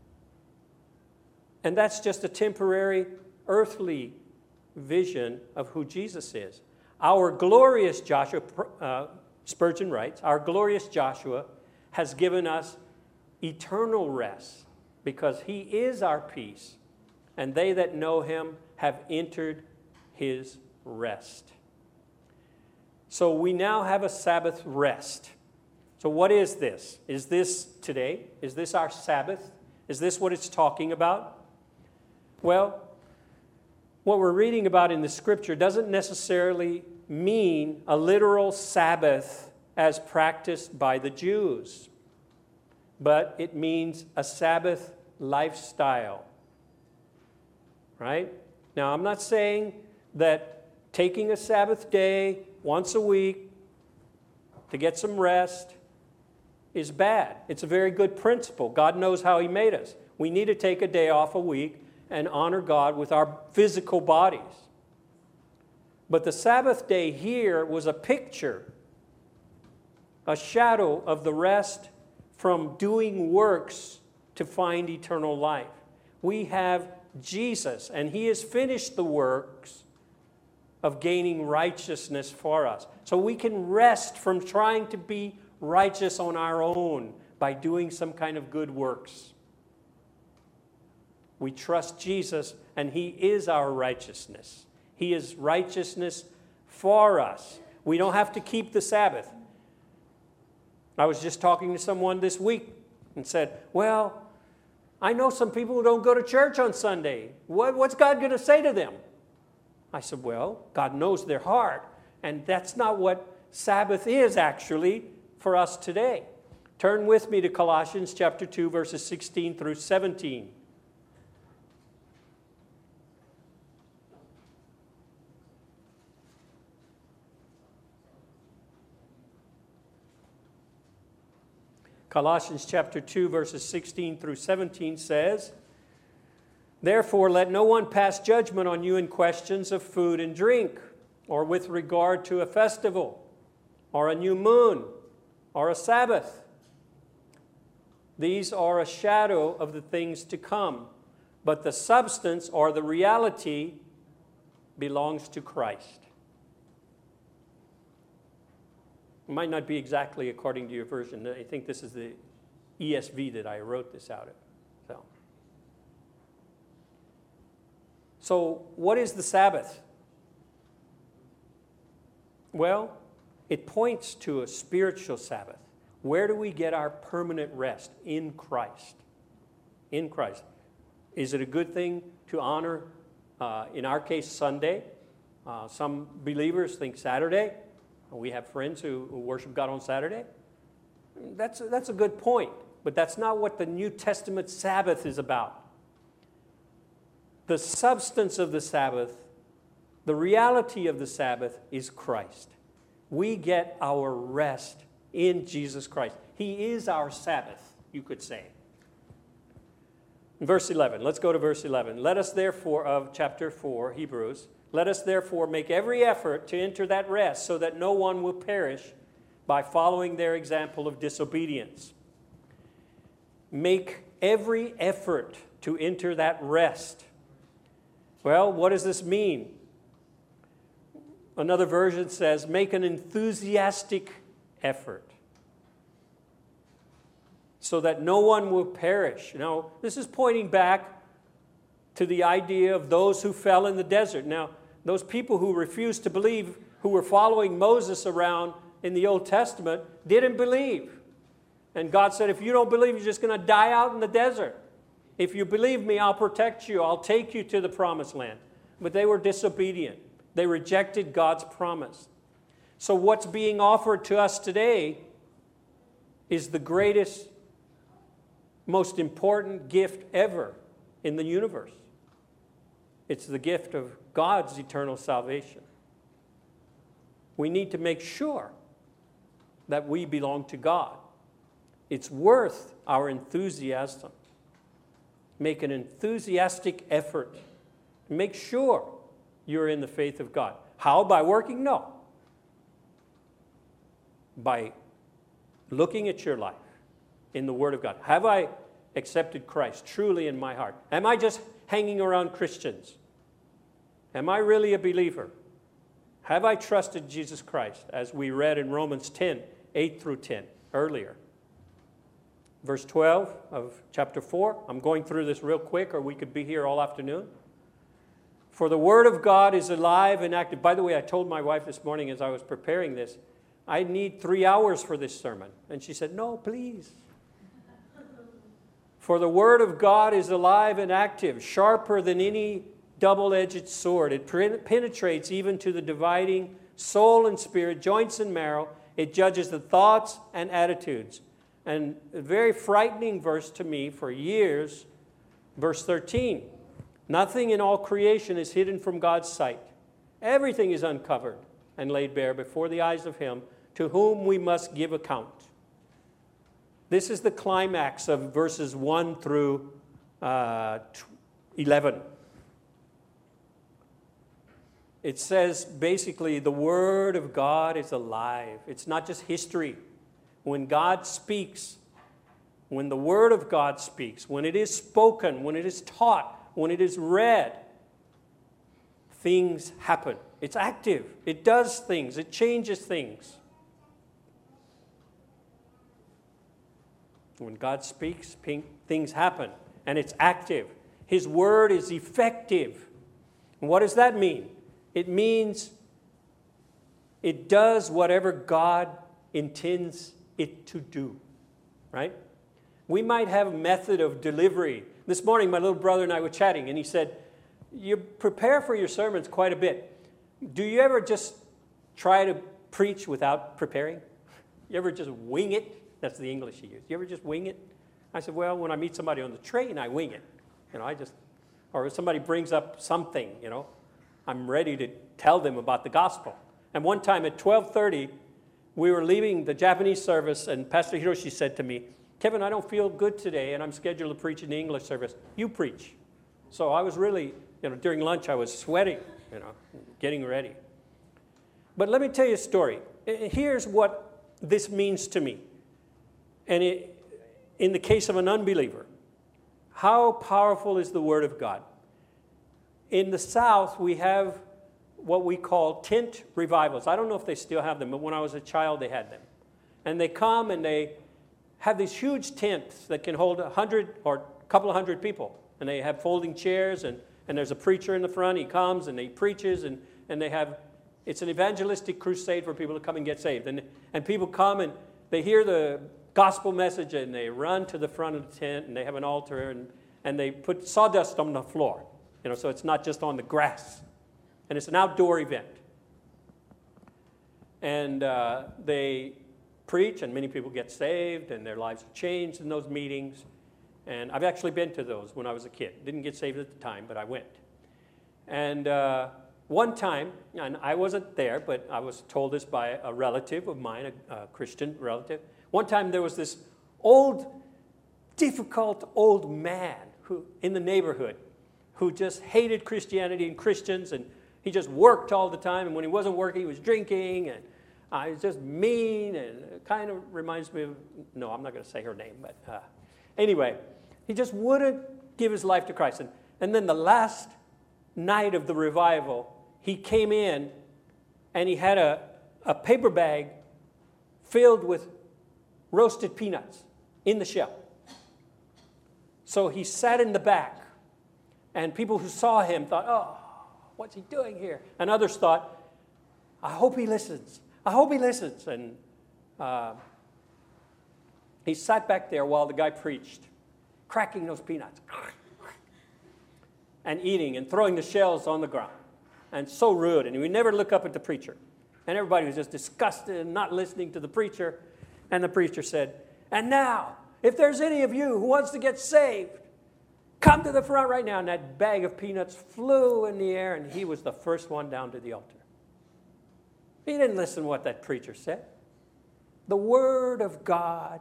And that's just a temporary earthly vision of who Jesus is. Our glorious Joshua, uh, Spurgeon writes, our glorious Joshua has given us eternal rest because he is our peace, and they that know him have entered his rest. So we now have a Sabbath rest. So what is this? Is this today? Is this our Sabbath? Is this what it's talking about? Well, what we're reading about in the Scripture doesn't necessarily mean a literal Sabbath as practiced by the Jews, but it means a Sabbath lifestyle. Right? Now, I'm not saying that taking a Sabbath day once a week to get some rest is bad. It's a very good principle. God knows how he made us. We need to take a day off a week and honor God with our physical bodies. But the Sabbath day here was a picture, a shadow of the rest from doing works to find eternal life. We have Jesus, and he has finished the works of gaining righteousness for us. So we can rest from trying to be righteous on our own by doing some kind of good works. We trust Jesus, and he is our righteousness. He is righteousness for us. We don't have to keep the Sabbath. I was just talking to someone this week and said, well, I know some people who don't go to church on Sunday. What, what's God going to say to them? I said, well, God knows their heart, and that's not what Sabbath is actually for us today. Turn with me to Colossians chapter two, verses sixteen through seventeen. Colossians chapter two, verses sixteen through seventeen says, therefore, let no one pass judgment on you in questions of food and drink, or with regard to a festival, or a new moon, or a Sabbath. These are a shadow of the things to come, but the substance or the reality belongs to Christ. It might not be exactly according to your version. I think this is the E S V that I wrote this out of. So, so what is the Sabbath? Well, it points to a spiritual Sabbath. Where do we get our permanent rest? In Christ. In Christ. Is it a good thing to honor, uh, in our case, Sunday? Uh, some believers think Saturday. We have friends who, who worship God on Saturday. That's, that's a good point, but that's not what the New Testament Sabbath is about. The substance of the Sabbath, the reality of the Sabbath is Christ. We get our rest in Jesus Christ. He is our Sabbath, you could say. Verse eleven, let's go to verse eleven. Let us therefore, of chapter four, Hebrews, let us therefore make every effort to enter that rest so that no one will perish by following their example of disobedience. Make every effort to enter that rest. Well, what does this mean? Another version says, make an enthusiastic effort, so that no one will perish. Now, this is pointing back to the idea of those who fell in the desert. Now, those people who refused to believe, who were following Moses around in the Old Testament, didn't believe. And God said, if you don't believe, you're just going to die out in the desert. If you believe me, I'll protect you. I'll take you to the promised land. But they were disobedient. They rejected God's promise. So what's being offered to us today is the greatest, most important gift ever in the universe. It's the gift of God's eternal salvation. We need to make sure that we belong to God. It's worth our enthusiasm. Make an enthusiastic effort. Make sure you're in the faith of God. How? By working? No. By looking at your life in the Word of God. Have I accepted Christ truly in my heart? Am I just hanging around Christians? Am I really a believer? Have I trusted Jesus Christ, as we read in Romans ten, eight through ten earlier? Verse twelve of chapter four. I'm going through this real quick, or we could be here all afternoon. For the Word of God is alive and active. By the way, I told my wife this morning as I was preparing this, I need three hours for this sermon. And she said, no, please. For the Word of God is alive and active, sharper than any double-edged sword. It penetrates even to the dividing soul and spirit, joints and marrow. It judges the thoughts and attitudes. And a very frightening verse to me for years, verse thirteen. Nothing in all creation is hidden from God's sight. Everything is uncovered and laid bare before the eyes of Him to whom we must give account. This is the climax of verses one through uh, eleven. It says basically the Word of God is alive. It's not just history. When God speaks, when the Word of God speaks, when it is spoken, when it is taught, when it is read, things happen. It's active. It does things. It changes things. When God speaks, things happen, and it's active. His Word is effective. And what does that mean? It means it does whatever God intends it to do, right? We might have a method of delivery. This morning, my little brother and I were chatting, and he said, you prepare for your sermons quite a bit. Do you ever just try to preach without preparing? You ever just wing it? That's the English he used. You ever just wing it? I said, well, when I meet somebody on the train, I wing it. You know, I just, or if somebody brings up something, you know, I'm ready to tell them about the gospel. And one time at twelve thirty, we were leaving the Japanese service, and Pastor Hiroshi said to me, Kevin, I don't feel good today, and I'm scheduled to preach in the English service. You preach. So I was really, you know, during lunch, I was sweating, you know, getting ready. But let me tell you a story. Here's what this means to me. And it, in the case of an unbeliever, how powerful is the Word of God? In the South, we have what we call tent revivals. I don't know if they still have them, but when I was a child, they had them. And they come and they have these huge tents that can hold a hundred or a couple of hundred people. And they have folding chairs, and, and there's a preacher in the front. He comes and he preaches, and, and they have, it's an evangelistic crusade for people to come and get saved. And, and people come and they hear the gospel message, and they run to the front of the tent, and they have an altar, and, and they put sawdust on the floor. You know, so it's not just on the grass. And it's an outdoor event. And uh, they preach, and many people get saved, and their lives are changed in those meetings. And I've actually been to those when I was a kid. Didn't get saved at the time, but I went. And uh, one time, and I wasn't there, but I was told this by a relative of mine, a, a Christian relative. One time there was this old, difficult old man who in the neighborhood who just hated Christianity and Christians, and he just worked all the time, and when he wasn't working, he was drinking, and uh, he was just mean, and it kind of reminds me of, no, I'm not going to say her name, but uh, anyway, he just wouldn't give his life to Christ. And, and then the last night of the revival, he came in, and he had a, a paper bag filled with roasted peanuts in the shell. So he sat in the back, and people who saw him thought, oh, what's he doing here? And others thought, I hope he listens. I hope he listens. And uh, he sat back there while the guy preached, cracking those peanuts and eating and throwing the shells on the ground. And so rude. And he would never look up at the preacher. And everybody was just disgusted and not listening to the preacher. And the preacher said, and now, if there's any of you who wants to get saved, come to the front right now. And that bag of peanuts flew in the air, and he was the first one down to the altar. He didn't listen to what that preacher said. The Word of God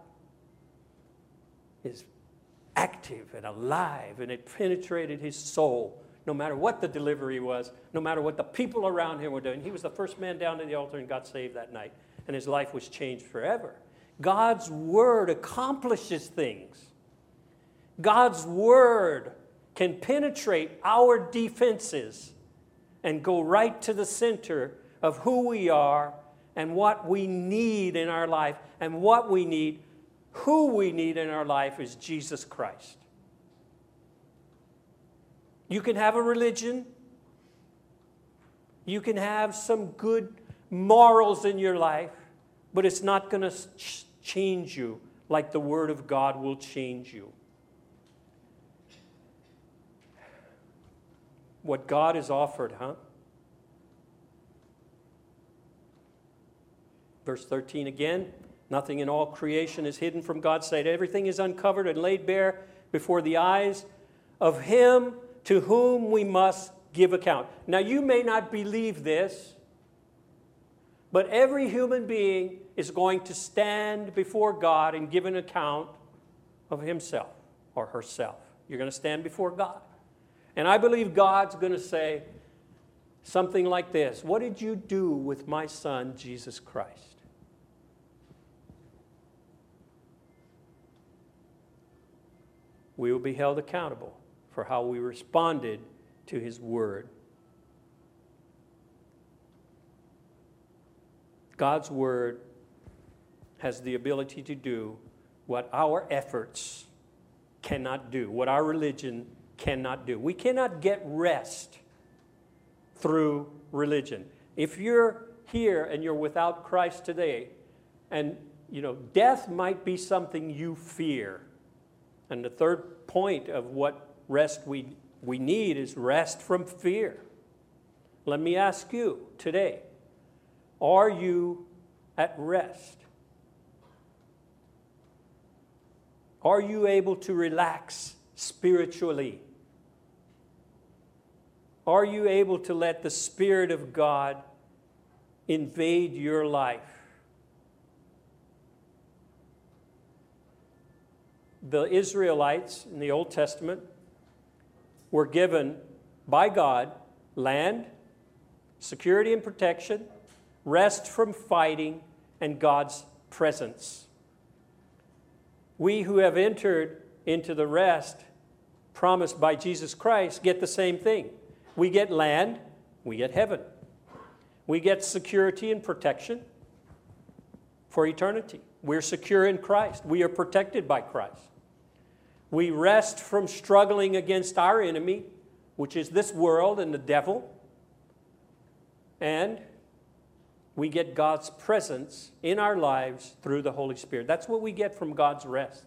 is active and alive, and it penetrated his soul. No matter what the delivery was, no matter what the people around him were doing, he was the first man down to the altar and got saved that night, and his life was changed forever. God's Word accomplishes things. God's Word can penetrate our defenses and go right to the center of who we are and what we need in our life. And what we need, who we need in our life is Jesus Christ. You can have a religion. You can have some good morals in your life, but it's not going to change you like the Word of God will change you. What God has offered, huh? Verse thirteen again, nothing in all creation is hidden from God's sight. Everything is uncovered and laid bare before the eyes of Him to whom we must give account. Now, you may not believe this, but every human being is going to stand before God and give an account of himself or herself. You're going to stand before God. And I believe God's going to say something like this: what did you do with my son, Jesus Christ? We will be held accountable for how we responded to His Word. God's Word has the ability to do what our efforts cannot do, what our religion cannot do. We cannot get rest through religion. If you're here and you're without Christ today, and you know, death might be something you fear. And the third point of what rest we, we need is rest from fear. Let me ask you today, are you at rest? Are you able to relax spiritually? Are you able to let the Spirit of God invade your life? The Israelites in the Old Testament were given by God land, security and protection, rest from fighting, and God's presence. We who have entered into the rest promised by Jesus Christ get the same thing. We get land, we get heaven. We get security and protection for eternity. We're secure in Christ. We are protected by Christ. We rest from struggling against our enemy, which is this world and the devil. And we get God's presence in our lives through the Holy Spirit. That's what we get from God's rest.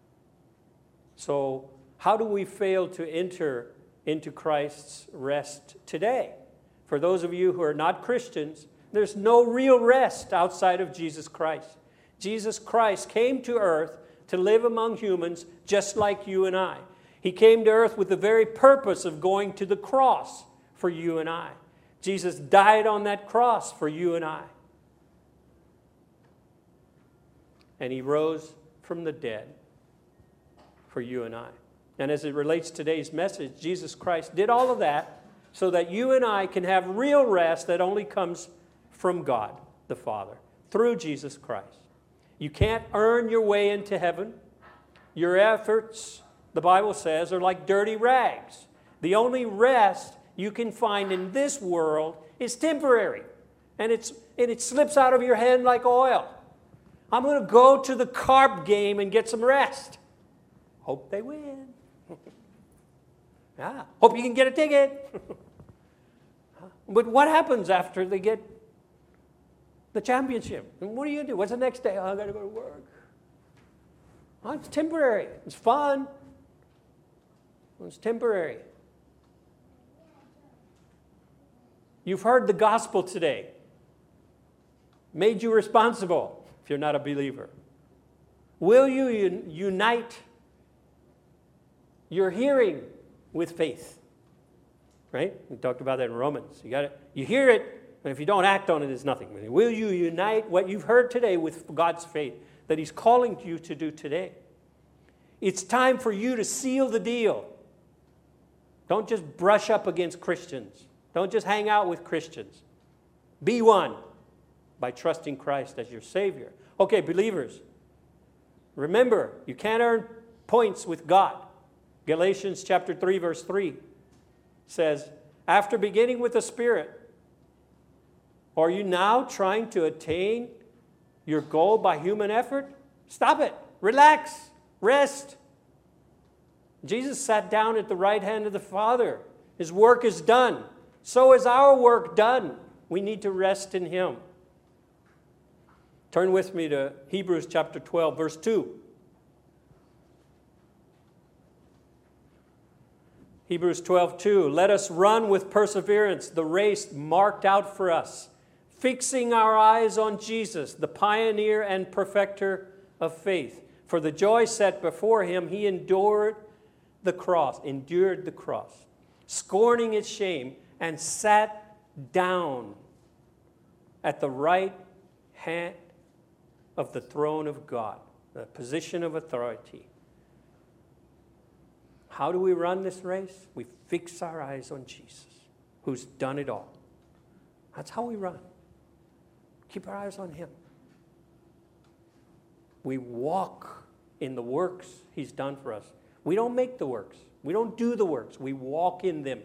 So, how do we fail to enter into Christ's rest today? For those of you who are not Christians, there's no real rest outside of Jesus Christ. Jesus Christ came to earth to live among humans just like you and I. He came to earth with the very purpose of going to the cross for you and I. Jesus died on that cross for you and I. And He rose from the dead for you and I. And as it relates to today's message, Jesus Christ did all of that so that you and I can have real rest that only comes from God the Father through Jesus Christ. You can't earn your way into heaven. Your efforts, the Bible says, are like dirty rags. The only rest you can find in this world is temporary. And, it's, and it slips out of your hand like oil. I'm going to go to the Carp game and get some rest. Hope they win. Yeah. Hope you can get a ticket. But what happens after they get the championship? And what are you going to do? What's the next day? Oh, I got to go to work. Oh, it's temporary. It's fun. It's temporary. You've heard the gospel today. Made you responsible if you're not a believer. Will you un- unite your hearing with faith? Right? We talked about that in Romans. You got it. You hear it, and if you don't act on it, it's nothing. Will you unite what you've heard today with God's faith that He's calling you to do today? It's time for you to seal the deal. Don't just brush up against Christians. Don't just hang out with Christians. Be one by trusting Christ as your Savior. Okay, believers, remember, you can't earn points with God. Galatians chapter three, verse three says, after beginning with the Spirit, are you now trying to attain your goal by human effort? Stop it. Relax. Rest. Jesus sat down at the right hand of the Father. His work is done. So is our work done. We need to rest in Him. Turn with me to Hebrews chapter twelve, verse two. Hebrews twelve, two. Let us run with perseverance the race marked out for us, fixing our eyes on Jesus, the pioneer and perfecter of faith. For the joy set before Him, He endured the cross, endured the cross, scorning its shame, and sat down at the right hand of the throne of God, the position of authority. How do we run this race? We fix our eyes on Jesus, who's done it all. That's how we run. Keep our eyes on Him. We walk in the works He's done for us. We don't make the works. We don't do the works. We walk in them.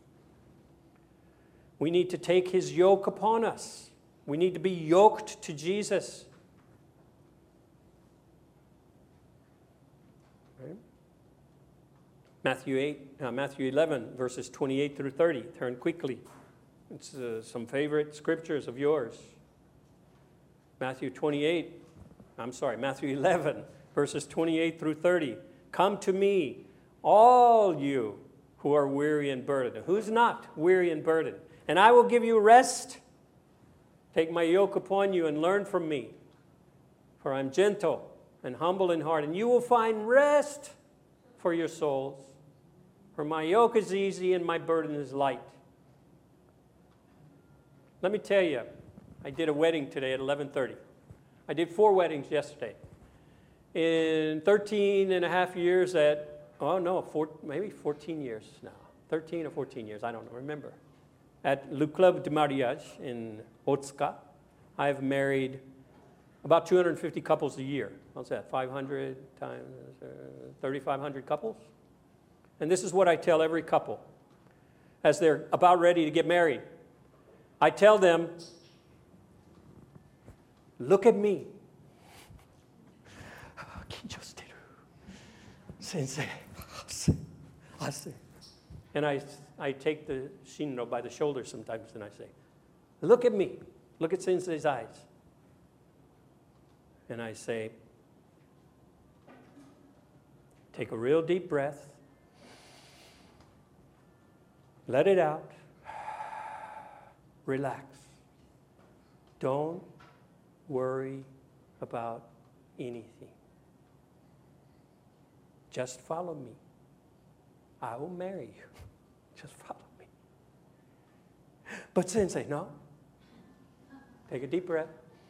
We need to take His yoke upon us. We need to be yoked to Jesus. Right? Matthew eight, uh, Matthew eleven, verses twenty-eight through thirty. Turn quickly. It's uh, some favorite scriptures of yours. Matthew twenty-eight, I'm sorry, Matthew eleven, verses twenty-eight through thirty. Come to me, all you who are weary and burdened. Who's not weary and burdened? And I will give you rest. Take my yoke upon you and learn from me. For I'm gentle and humble in heart, and you will find rest for your souls. For my yoke is easy and my burden is light. Let me tell you, I did a wedding today at eleven thirty. I did four weddings yesterday. In thirteen and a half years at, oh no, four, maybe fourteen years now. thirteen or fourteen years, I don't remember. At Le Club de Mariage in Otska, I've married about two hundred fifty couples a year. What's that, five hundred times uh, thirty-five hundred couples? And this is what I tell every couple as they're about ready to get married. I tell them, look at me. Sensei, and I, I take the Shinro by the shoulder sometimes and I say, look at me. Look at Sensei's eyes. And I say, take a real deep breath. Let it out. Relax. Don't worry about anything. Just follow me. I will marry you. Just follow me. But Sensei, no. Take a deep breath.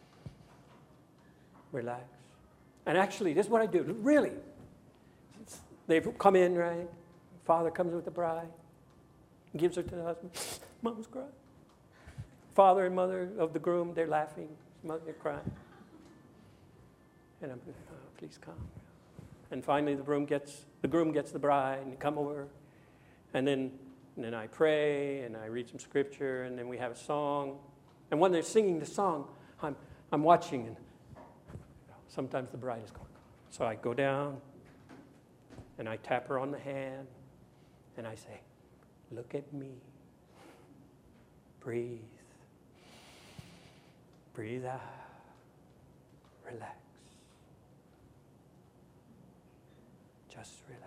Relax. And actually, this is what I do. Really. They've come in, right? Father comes with the bride. Gives her to the husband. Mama's crying. Father and mother of the groom, they're laughing. Mother, they're crying. And I'm, oh, please come. And finally, the groom gets the groom gets the bride, and they come over, and then and then I pray and I read some scripture, and then we have a song. And when they're singing the song, I'm I'm watching, and sometimes the bride is gone. So I go down and I tap her on the hand and I say, look at me. Breathe. Breathe out. Relax. Just relax.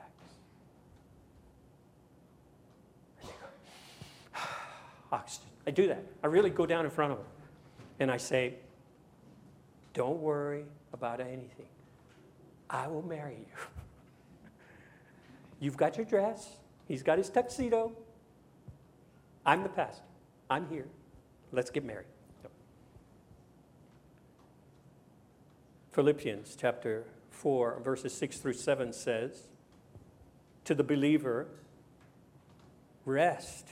And they go, oxygen. I do that. I really go down in front of her. And I say, don't worry about anything. I will marry you. You've got your dress. He's got his tuxedo. I'm the pastor. I'm here. Let's get married. Yep. Philippians chapter four, verses six through seven says, to the believer, rest.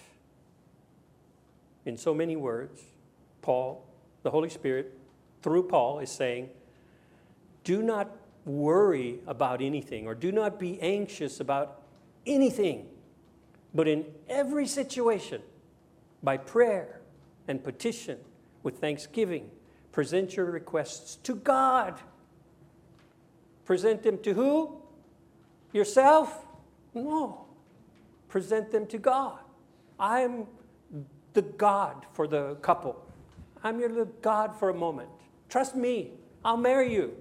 In so many words, Paul, the Holy Spirit, through Paul, is saying, do not worry about anything, or do not be anxious about anything, but in every situation, by prayer and petition, with thanksgiving, present your requests to God. Present them to who? Yourself? No. Present them to God. I'm the God for the couple. I'm your little God for a moment. Trust me. I'll marry you.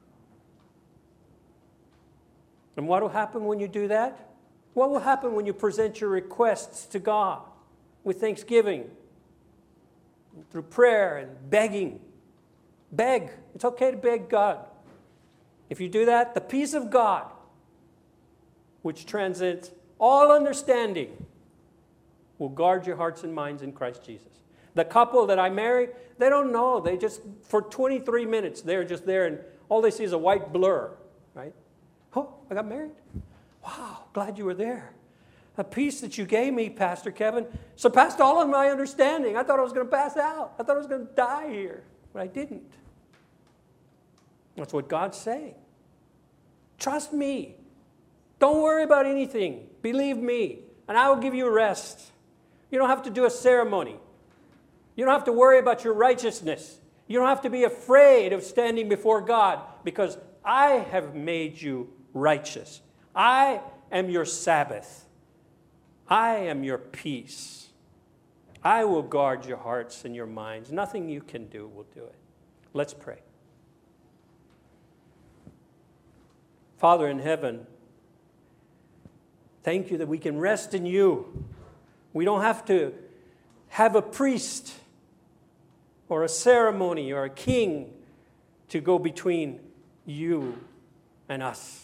And what will happen when you do that? What will happen when you present your requests to God with thanksgiving, through prayer and begging? Beg. It's okay to beg God. If you do that, the peace of God, which transcends all understanding, will guard your hearts and minds in Christ Jesus. The couple that I marry, they don't know. They just, for twenty-three minutes, they're just there, and all they see is a white blur, right? Oh, I got married? Wow, glad you were there. The peace that you gave me, Pastor Kevin, surpassed all of my understanding. I thought I was going to pass out. I thought I was going to die here, but I didn't. That's what God's saying. Trust me. Don't worry about anything. Believe me, and I will give you rest. You don't have to do a ceremony. You don't have to worry about your righteousness. You don't have to be afraid of standing before God, because I have made you righteous. I am your Sabbath. I am your peace. I will guard your hearts and your minds. Nothing you can do will do it. Let's pray. Father in heaven, thank you that we can rest in you. We don't have to have a priest or a ceremony or a king to go between you and us.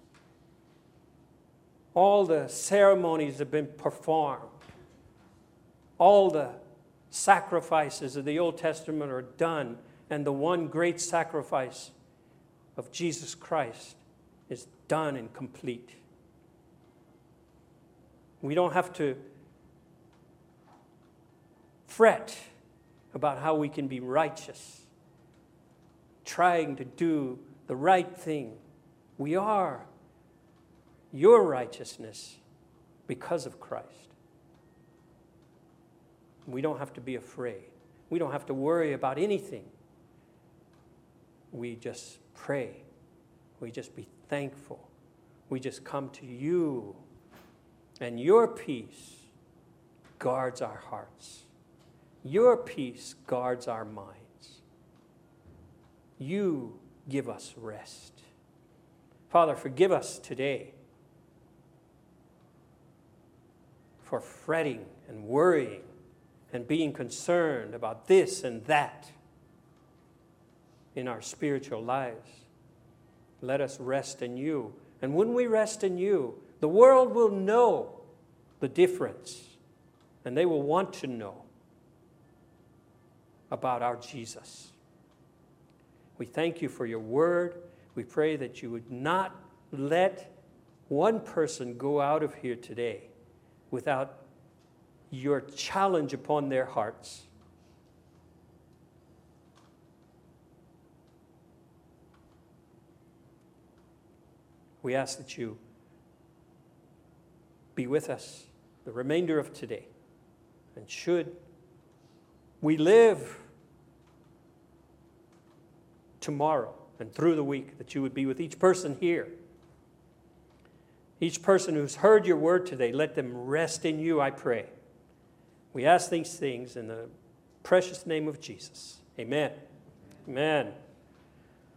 All the ceremonies have been performed. All the sacrifices of the Old Testament are done, and the one great sacrifice of Jesus Christ is done and complete. We don't have to fret about how we can be righteous, trying to do the right thing. We are your righteousness because of Christ. We don't have to be afraid. We don't have to worry about anything. We just pray. We just be thankful. We just come to you, and your peace guards our hearts. Your peace guards our minds. You give us rest. Father, forgive us today for fretting and worrying and being concerned about this and that in our spiritual lives. Let us rest in you. And when we rest in you, the world will know the difference, and they will want to know about our Jesus. We thank you for your word. We pray that you would not let one person go out of here today without your challenge upon their hearts. We ask that you be with us the remainder of today. And should we live tomorrow and through the week, that you would be with each person here. Each person who's heard your word today, let them rest in you, I pray. We ask these things in the precious name of Jesus. Amen. Amen.